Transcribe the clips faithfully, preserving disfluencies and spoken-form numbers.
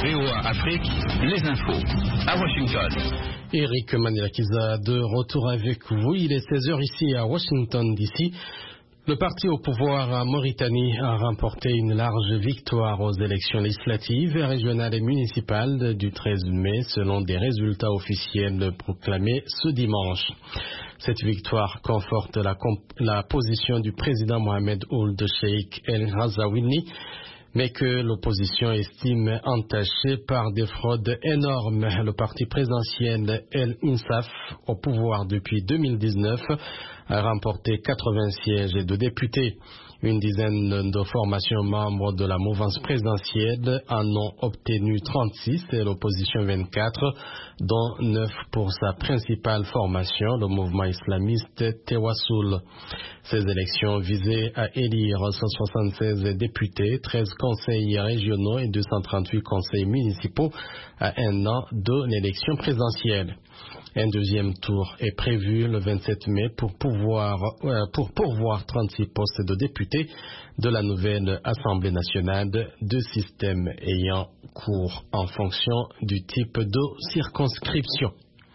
V O A Afrique, les infos. À Washington. Eric Manilakiza de retour avec vous. Il est seize heures ici à Washington, D C. Le parti au pouvoir en Mauritanie a remporté une large victoire aux élections législatives, régionales et municipales du treize mai, selon des résultats officiels proclamés ce dimanche. Cette victoire conforte la, la position du président Mohamed Ould Cheikh El Razawini, mais que l'opposition estime entachée par des fraudes énormes. Le parti présidentiel El Insaf, au pouvoir depuis deux mille dix-neuf, a remporté quatre-vingts sièges de députés. Une dizaine de formations membres de la mouvance présidentielle en ont obtenu trente-six et l'opposition vingt-quatre, dont neuf pour sa principale formation, le mouvement islamiste Tewassul. Ces élections visaient à élire cent soixante-seize députés, treize conseils régionaux et deux cent trente-huit conseils municipaux à un an de l'élection présidentielle. Un deuxième tour est prévu le vingt-sept mai pour pouvoir, euh, pour pourvoir trente-six postes de députés de la nouvelle Assemblée nationale, deux systèmes ayant cours en fonction du type de circonscription.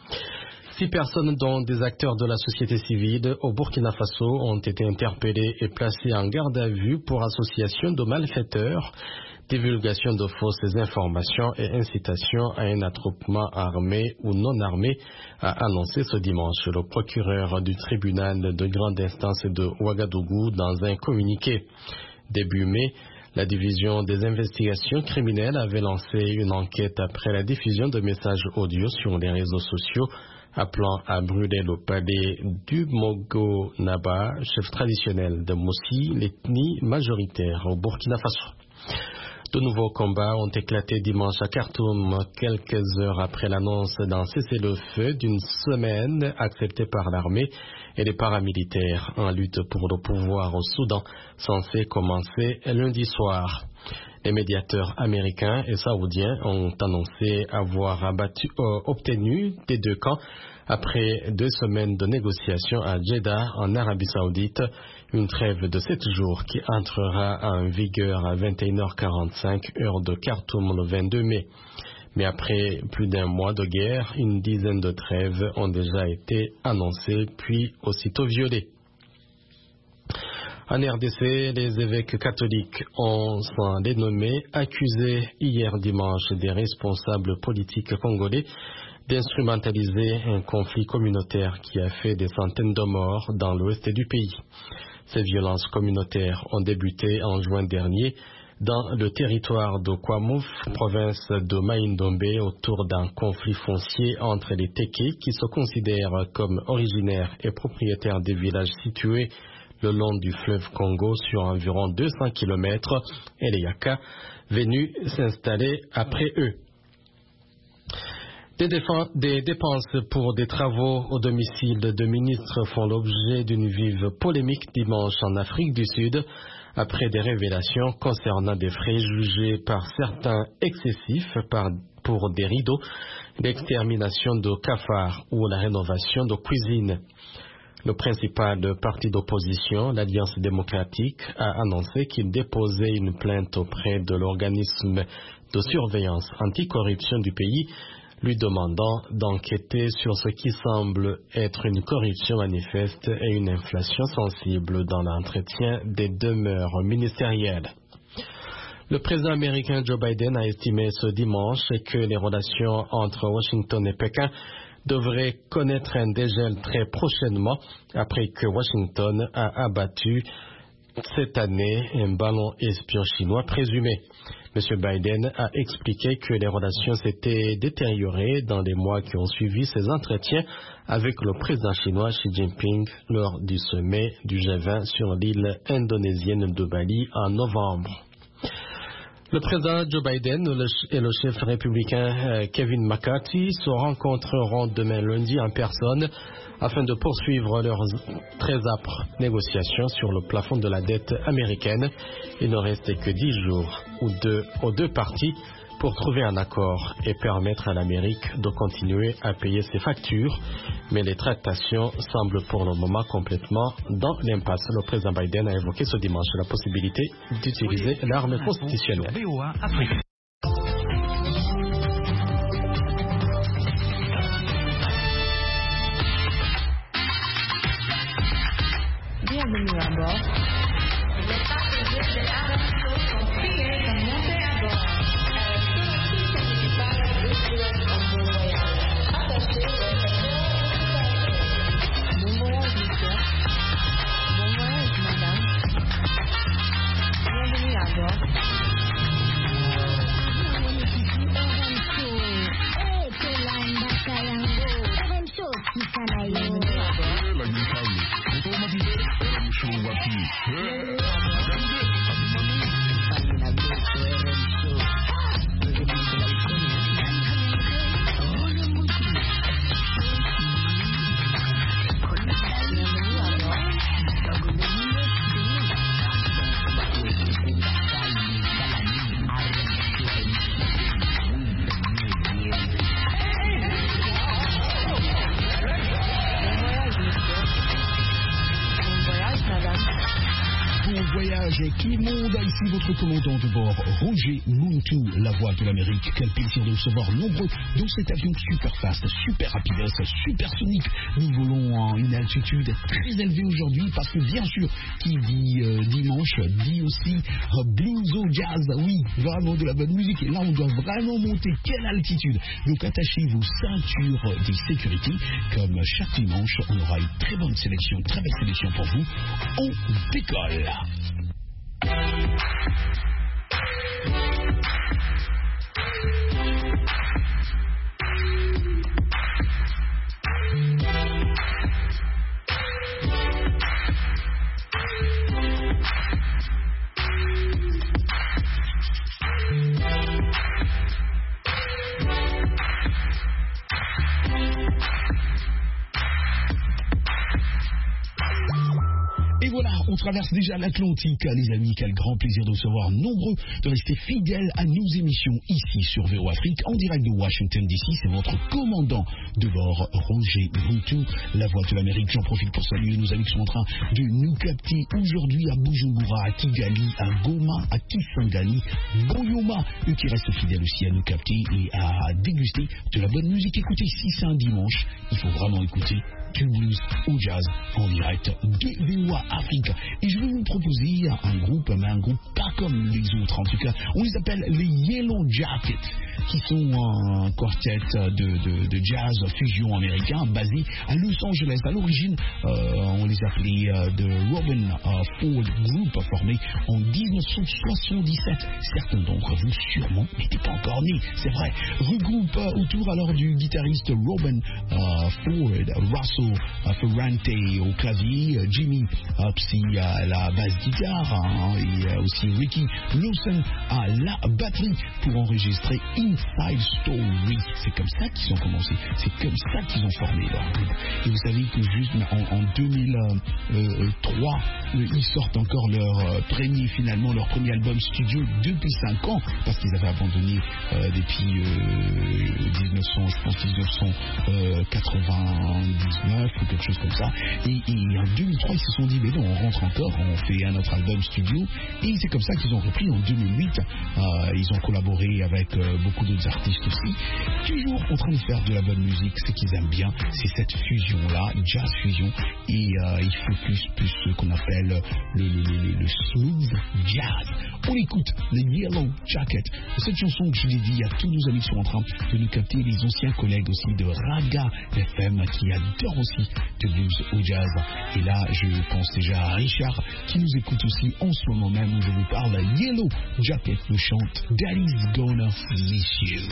Six personnes, dont des acteurs de la société civile au Burkina Faso, ont été interpellées et placées en garde à vue pour association de malfaiteurs, divulgation de fausses informations et incitation à un attroupement armé ou non armé, a annoncé ce dimanche le procureur du tribunal de grande instance de Ouagadougou dans un communiqué. Début mai, la division des investigations criminelles avait lancé une enquête après la diffusion de messages audio sur les réseaux sociaux appelant à brûler le palais du Mogo Naba, chef traditionnel de Moussi, l'ethnie majoritaire au Burkina Faso. De nouveaux combats ont éclaté dimanche à Khartoum, quelques heures après l'annonce d'un cessez-le-feu d'une semaine accepté par l'armée et les paramilitaires en lutte pour le pouvoir au Soudan, censé commencer lundi soir. Les médiateurs américains et saoudiens ont annoncé avoir abattu, euh, obtenu des deux camps, après deux semaines de négociations à Jeddah, en Arabie Saoudite, une trêve de sept jours qui entrera en vigueur à vingt et une heures quarante-cinq heure de Khartoum le vingt-deux mai. Mais après plus d'un mois de guerre, une dizaine de trêves ont déjà été annoncées puis aussitôt violées. En R D C, les évêques catholiques ont, sans les nommer, accusé hier dimanche des responsables politiques congolais d'instrumentaliser un conflit communautaire qui a fait des centaines de morts dans l'ouest du pays. Ces violences communautaires ont débuté en juin dernier dans le territoire de Kwamouf, province de Maïndombe, autour d'un conflit foncier entre les Téké, qui se considèrent comme originaires et propriétaires des villages situés le long du fleuve Congo sur environ deux cents kilomètres, et les Yaka, venus s'installer après eux. Des, des dépenses pour des travaux au domicile de ministres font l'objet d'une vive polémique dimanche en Afrique du Sud, après des révélations concernant des frais jugés par certains excessifs par, pour des rideaux, l'extermination de cafards ou la rénovation de cuisines. Le principal parti d'opposition, l'Alliance démocratique, a annoncé qu'il déposait une plainte auprès de l'organisme de surveillance anticorruption du pays, lui demandant d'enquêter sur ce qui semble être une corruption manifeste et une inflation sensible dans l'entretien des demeures ministérielles. Le président américain Joe Biden a estimé ce dimanche que les relations entre Washington et Pékin devraient connaître un dégel très prochainement après que Washington a abattu cette année un ballon espion chinois présumé. M. Biden a expliqué que les relations s'étaient détériorées dans les mois qui ont suivi ses entretiens avec le président chinois Xi Jinping lors du sommet du G vingt sur l'île indonésienne de Bali en novembre. Le président Joe Biden et le chef républicain Kevin McCarthy se rencontreront demain lundi en personne afin de poursuivre leurs très âpres négociations sur le plafond de la dette américaine. Il ne restait que dix jours ou deux, aux deux parties pour trouver un accord et permettre à l'Amérique de continuer à payer ses factures. Mais les tractations semblent pour le moment complètement dans l'impasse. Le président Biden a évoqué ce dimanche la possibilité d'utiliser l'arme constitutionnelle. Tout le monde, ici votre commandant de bord, Roger Muntu, la voix de l'Amérique. Quel plaisir de recevoir nombreux dans cet avion super fast, super rapide, super sonique. Nous volons à une altitude très élevée aujourd'hui parce que bien sûr, qui dit euh, dimanche, dit aussi euh, blues au jazz. Oui, vraiment de la bonne musique. Et là, on doit vraiment monter. Quelle altitude! Donc attachez vos ceintures de sécurité. Comme chaque dimanche, on aura une très bonne sélection, très belle sélection pour vous. On décolle! Et voilà, on traverse déjà l'Atlantique, les amis. Quel grand plaisir de recevoir nombreux, de rester fidèles à nos émissions ici sur V O Afrique, en direct de Washington D C. C'est votre commandant de bord, Roger Muntu, la voix de l'Amérique. J'en profite pour saluer nos amis qui sont en train de nous capter aujourd'hui à Bujumbura, à Kigali, à Goma, à Kisangani, Boyoma, eux qui restent fidèles aussi à nous capter et à déguster de la bonne musique. Écoutez, si c'est un dimanche, il faut vraiment écouter du blues au jazz en direct de V O Afrique. Et je vais vous proposer un groupe, mais un groupe pas comme les autres en tout cas. On les appelle les Yellow Jackets, qui sont un quartet de, de, de jazz fusion américain basé à Los Angeles. À l'origine, euh, on les appelait euh, de Robin euh, Ford Group, formé en dix-neuf cent soixante-dix-sept. Certains d'entre vous sûrement n'étaient pas encore nés, c'est vrai. Regroupe euh, autour alors du guitariste Robin euh, Ford, Russell Uh, Ferrante au clavier, uh, Jimmy uh, Psy à la basse guitare, hein, et uh, aussi Ricky Lawson à la batterie pour enregistrer Inside Story. C'est comme ça qu'ils ont commencé, c'est comme ça qu'ils ont formé leur groupe. Et vous savez que juste en, en deux mille trois, euh, ils sortent encore leur euh, premier, finalement leur premier album studio depuis cinq ans, parce qu'ils avaient abandonné euh, depuis euh, dix-neuf cents, je pense dix-neuf cent quatre-vingt-dix-neuf ou quelque chose comme ça. Et, et en deux mille trois, ils se sont dit, mais non, on rentre encore, on fait un autre album studio. Et c'est comme ça qu'ils ont repris en deux mille huit. Euh, ils ont collaboré avec euh, beaucoup d'autres artistes aussi. Toujours en train de faire de la bonne musique. Ce qu'ils aiment bien, c'est cette fusion-là, jazz fusion. Et euh, il faut plus, plus ce qu'on appelle le, le, le, le smooth jazz. On écoute les Yellow Jackets. Cette chanson que je l'ai dit à tous nos amis qui sont en train de nous capter, les anciens collègues aussi de Raga F M qui adorent aussi de blues au jazz. Et là, je pense déjà à Richard qui nous écoute aussi en ce moment même où je vous parle. Yellow Jacket nous chante Daddy's Gonna Miss You.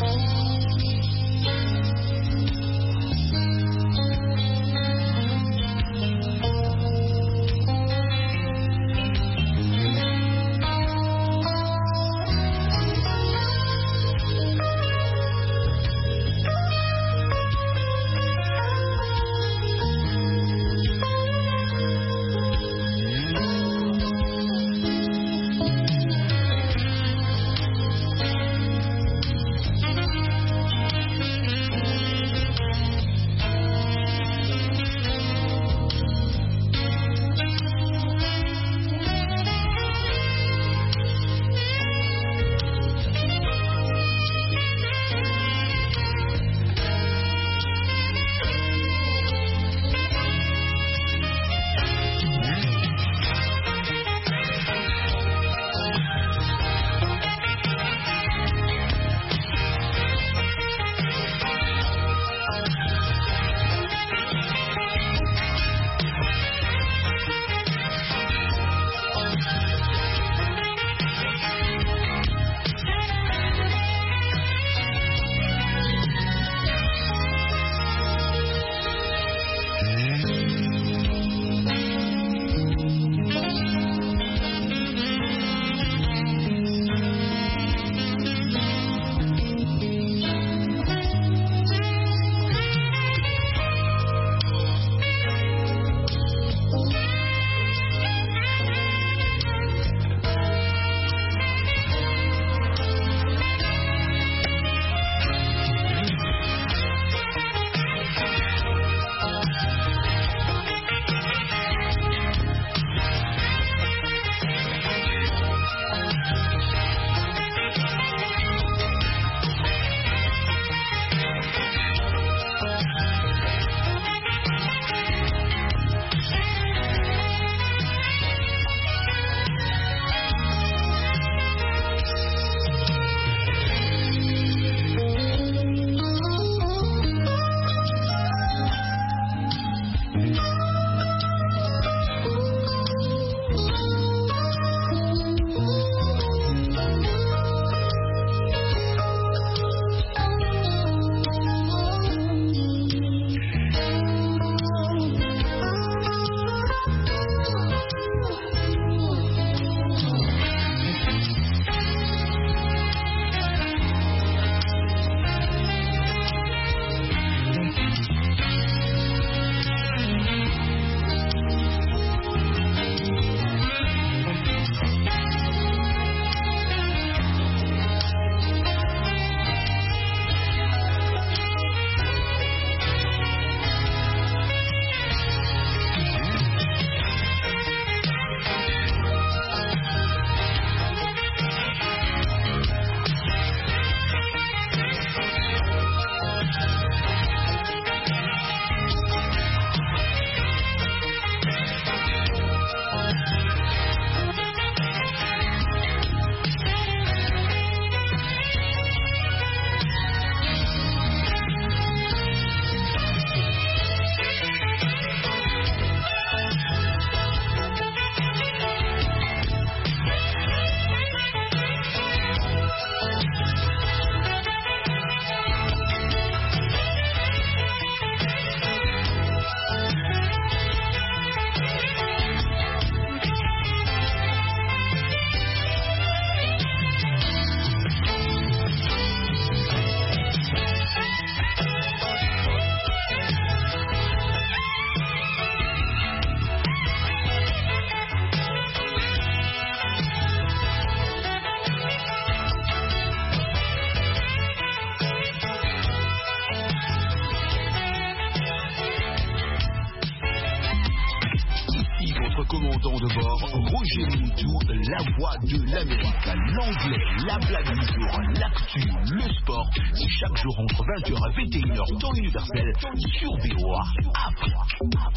Roger Moutou, la voix de l'Amérique, l'anglais, la blague du jour, l'actu, le sport. C'est chaque jour entre vingt heures et vingt et une heures, temps universel, sur V O A Afrique.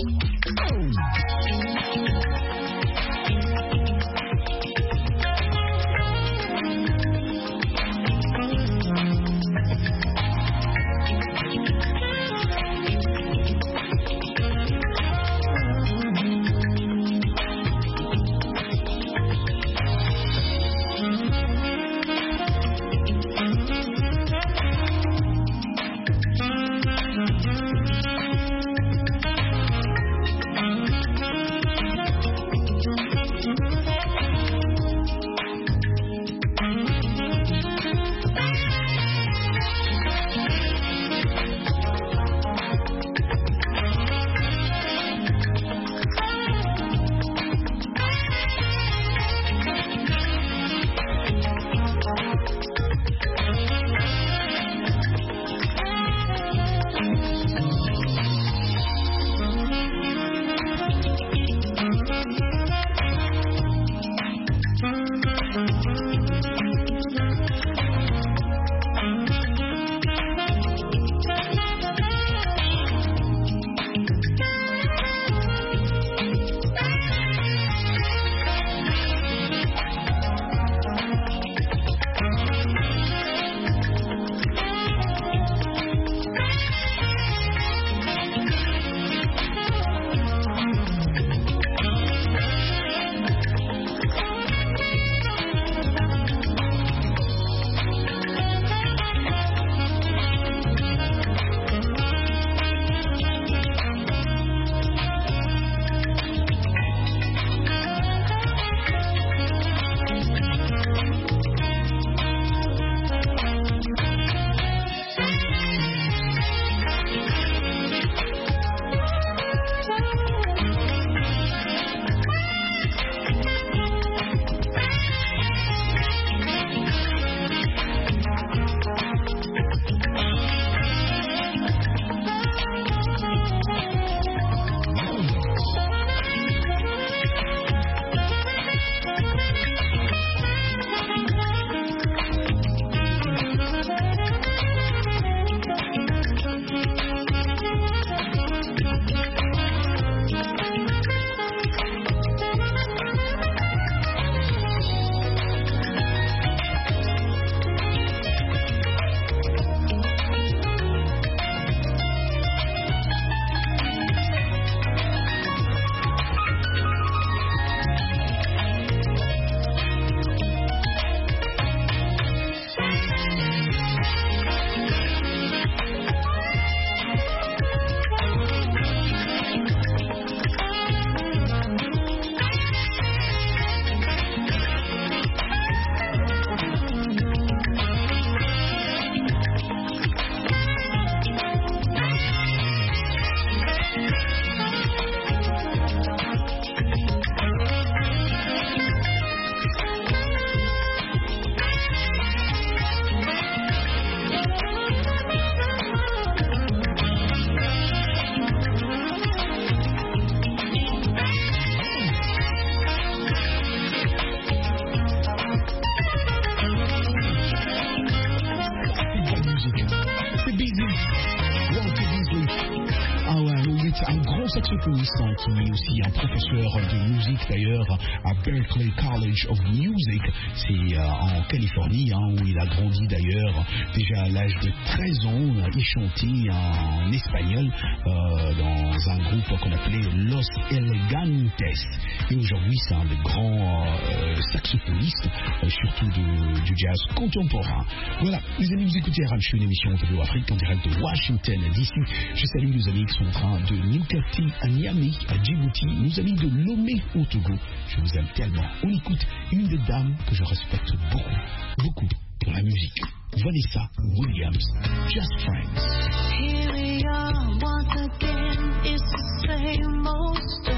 saxophoniste qui est aussi un professeur de musique d'ailleurs à Berklee College of Music, c'est euh, en Californie, hein, où il a grandi d'ailleurs. Déjà à l'âge de treize ans, il chantait en espagnol euh, dans un groupe qu'on appelait Los Elegantes. Et aujourd'hui, c'est un des grands euh, saxophonistes, euh, surtout de, du jazz contemporain. Voilà, les amis, vous écoutez R M C, une émission de V O A Afrique en direct de Washington D C. Je salue nos amis qui sont en train de Newcastle à Niamey, à Djibouti, nos amis de Lomé au Togo. Je vous aime tellement. On écoute une des dames que je respecte beaucoup, beaucoup pour la musique. Vanessa Williams, Just Friends. Here we are once again, it's the same old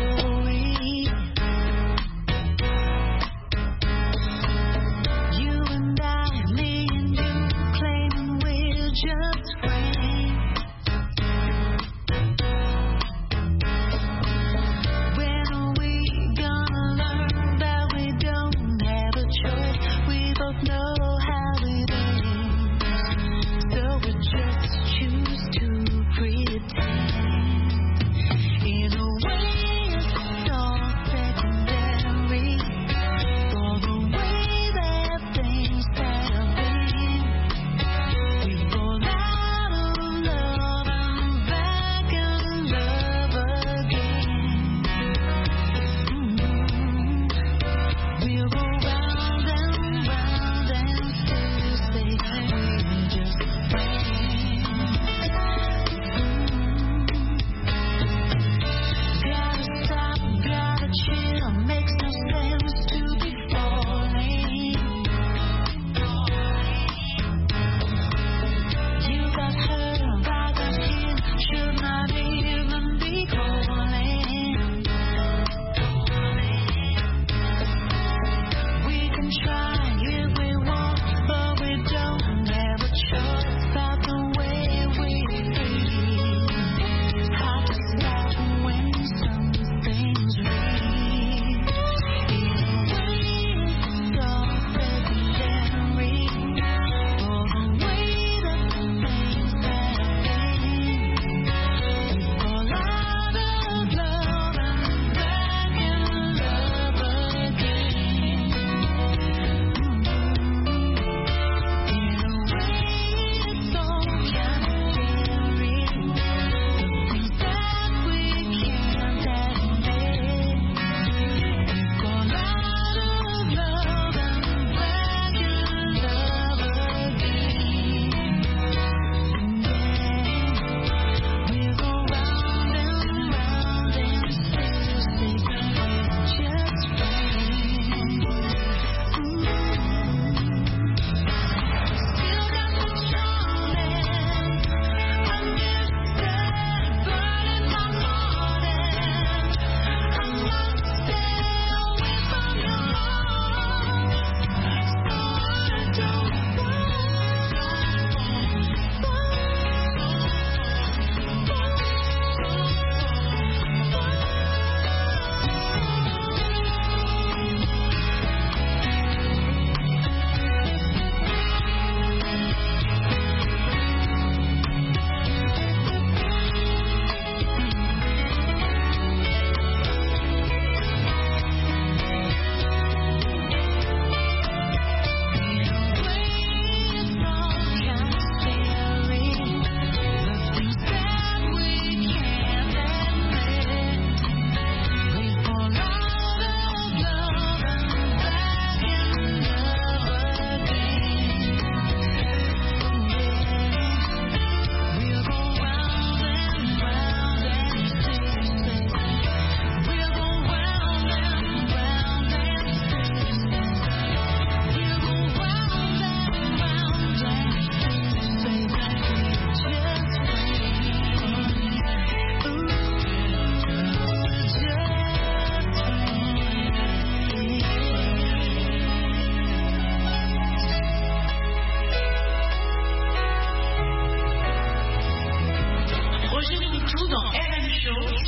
story. You and I, me and you, claiming we're just friends. When are we gonna learn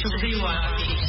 sur V O A Afrique.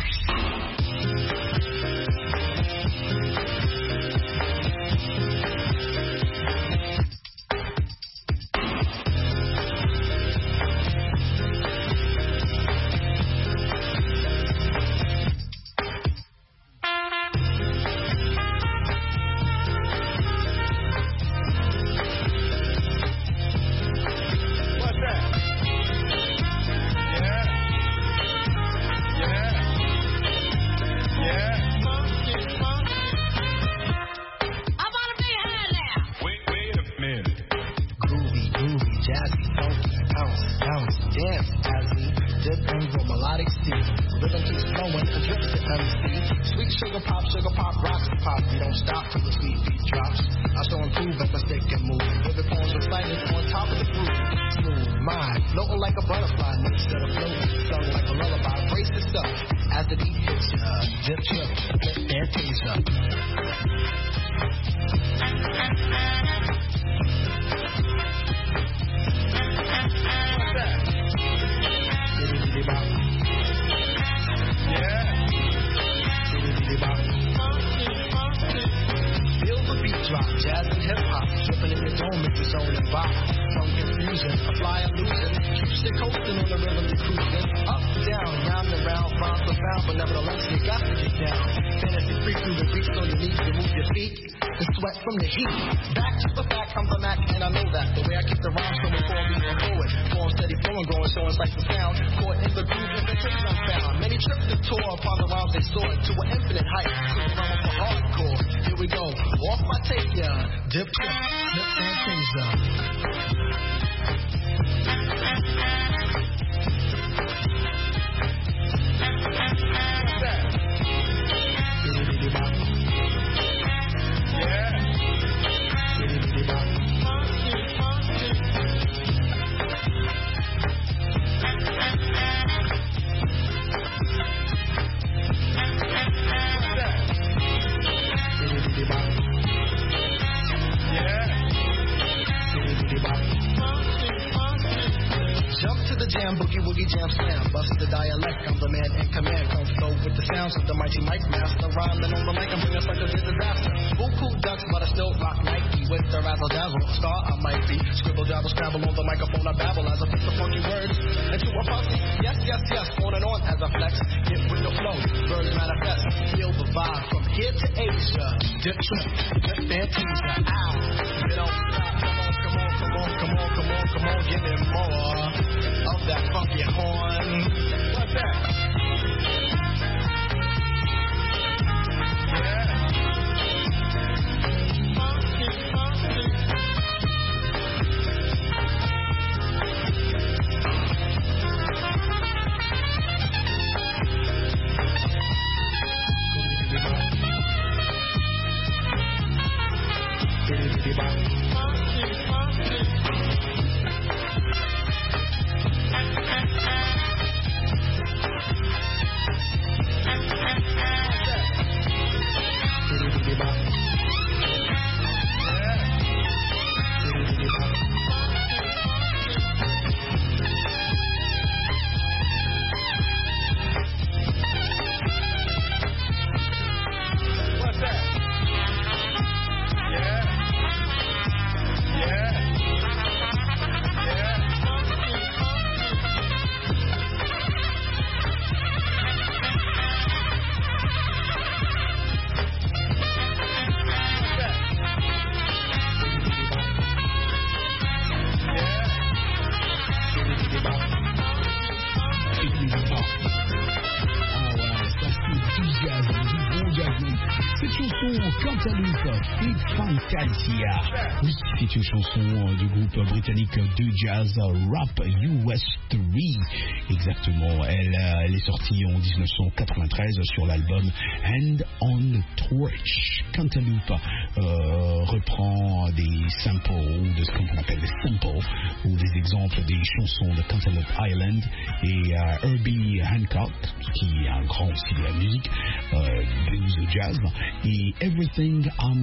Oui, c'est une chanson du groupe britannique de jazz Rap U S trois. Exactement, elle, elle est sortie en dix-neuf cent quatre-vingt-treize sur l'album Hand on the Torch. Cantaloupe euh, reprend des samples, de ce qu'on appelle des samples, ou des exemples des chansons de Cantaloupe Island et euh, Herbie Hancock, qui est un grand aussi de la musique, euh, blues jazz, et Everything I'm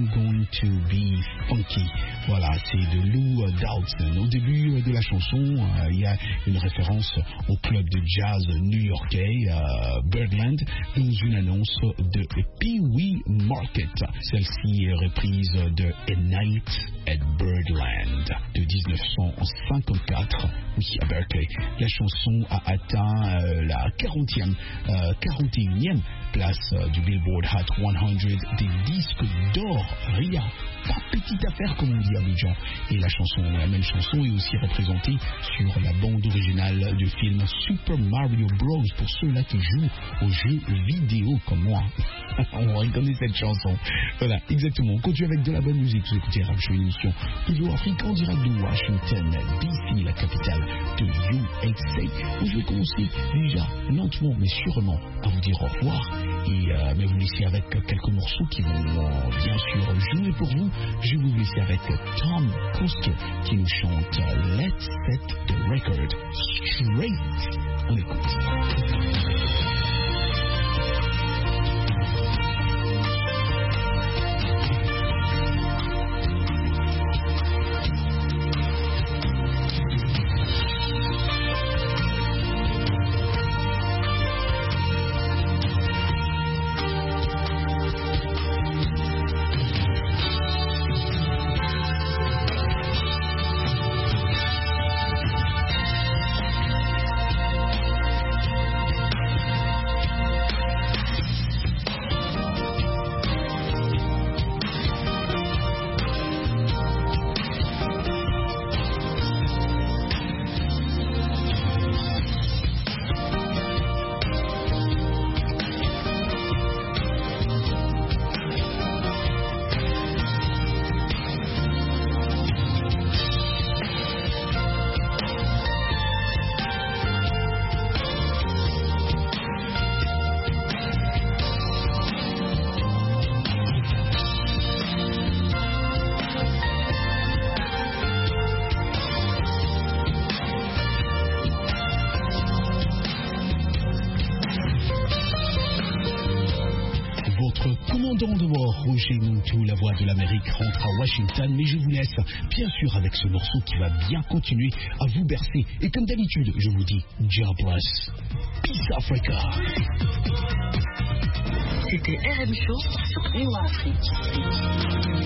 I'm Going to Be Funky. Voilà, c'est de Lou Dowdson. Au début de la chanson, euh, il y a une référence au club de jazz new-yorkais euh, Birdland dans une annonce de Pee Wee Market. Celle-ci est reprise de A Night at Birdland de dix-neuf cent cinquante-quatre. Oui, à Berkeley. La chanson a atteint euh, la quarantième, euh, quarante et unième place euh, du Billboard Hot cent des disques d'or. Ria, pas petite affaire comme on dit à Abidjan. Et la chanson, la même chanson est aussi représentée sur la bande originale du film Super Mario Bros. Pour ceux-là qui jouent aux jeux vidéo comme moi. On reconnaît cette chanson. Voilà, exactement. On continue avec de la bonne musique. Vous écoutez Radio Show, une émission Studio Afrique en direct de Washington, D C, la capitale de U S A. Je vais commencer déjà lentement mais sûrement à vous dire au revoir et euh, mais vous laisser avec quelques morceaux qui vont euh, bien sûr jouer pour vous. Je vais vous laisser avec Tom Coster qui nous chante Let's Set the Record Straight. On écoute. Commandant de bord, Roger Moutou, la voix de l'Amérique, rentre à Washington, mais je vous laisse bien sûr avec ce morceau qui va bien continuer à vous bercer. Et comme d'habitude, je vous dis, God bless. Peace Africa. C'était R M Show sur V O A Afrique.